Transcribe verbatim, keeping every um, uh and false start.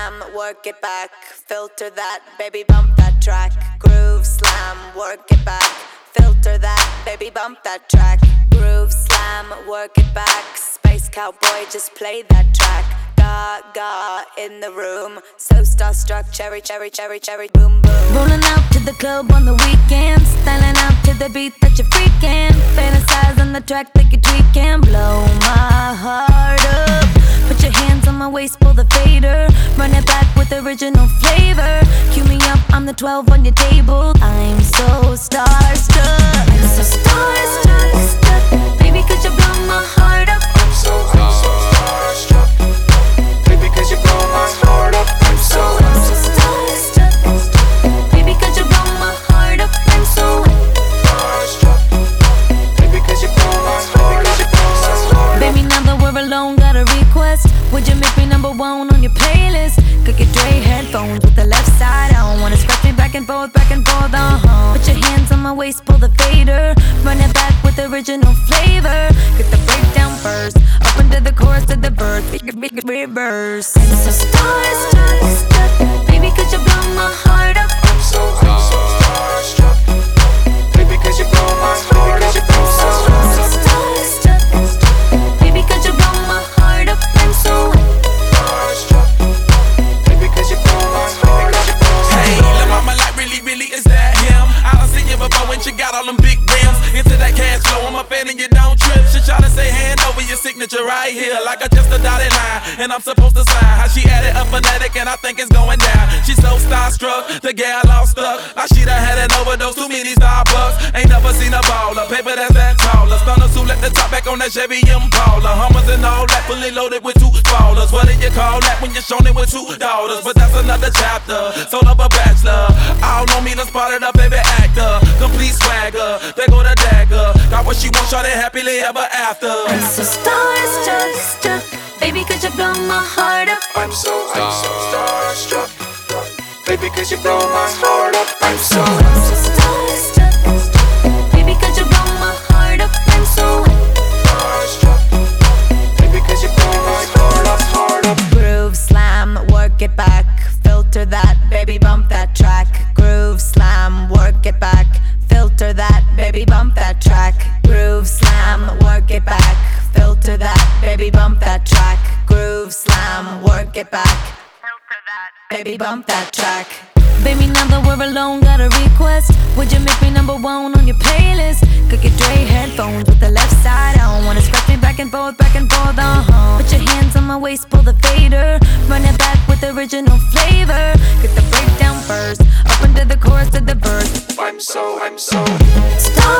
slam, work it back. Filter that, baby, bump that track. Groove slam, work it back. Filter that, baby, bump that track. Groove slam, work it back. Space cowboy, just play that track. Gaga in the room, so starstruck, cherry, cherry, cherry, cherry, boom, boom. Rolling out to the club on the weekend, styling out to the beat that you're freaking. Fantasize on the track that you're tweaking. Blow my heart up. Put your hands on my waist, pull the fader. Run it back with original flavor. Cue me up, I'm the twelve on your table. I'm so starstruck. I'm so starstruck, stuck. Baby, could you blow my heart up? I'm so, I'm so starstruck. Baby, could you blow my heart up? I'm so, I'm so starstruck. Baby, could you blow my heart up? I'm so starstruck. Baby, could you blow my heart up? Baby, now that we're alone, got a request. Would you make me number one on your playlist? Could get Dre headphones with the left side on. Wanna scratch me back and forth, back and forth, uh-huh. Put your hands on my waist, pull the fader. Run it back with original flavor. Get the breakdown first, up into the chorus to the verse. Big, big reverse. I'm so starstruck, stuck. Baby, could you blow my heart up? I'm so, I'm so starstruck. Baby, could you blow my heart up? I'm so, I'm so starstruck. Baby, could you blow my heart up? I'm so starstruck. Baby, could you blow my heart up? Hey, la mama, like really, really, is that him? I done seen you before when she got all them big rims. Into that cash flow, I'm a fan and you don't trip. She try to say hand over your signature right here, like I just a dotted line, and I'm supposed to sign. How she added a phonetic and I think it's going down. She's so starstruck, the gal all stuck. Like she done had an overdose, too many Starbucks. Ain't never seen a baller, paper that's that taller. Stunners who let the top back on that Chevy Impala. Hummers and all that, fully loaded with two ballers. What do you call that when you're shown it with two daughters? But that's another chapter, sold up a bachelor. All on me, done spotted a baby actor. Complete swagger, they go the dagger. Got what she wants, shawty happily ever after. I'm so starstruck, stuck. Baby, could you blow my heart up? I'm so, I'm so starstruck. Baby, could you blow my heart up? I'm so, I'm so starstruck. Baby, could you blow my heart up? I'm so starstruck. Baby, could you blow my heart up, heart up? Groove slam, work it back. Filter that, baby, bump that track. Groove slam, work it back. Filter that, baby, bump that track. Groove slam, work it back. Filter that, baby, bump that track. Groove slam, work it back. Filter that, baby, bump that track. Baby, now that we're alone, got a request. Would you make me number one on your playlist? Could get Dre headphones with the left side on. Wanna scratch me back and forth, back and forth, uh-huh. Put your hands on my waist, pull the fader. Run it back with original flavor. Get the breakdown first, up into the chorus to the verse. I'm so, I'm so Star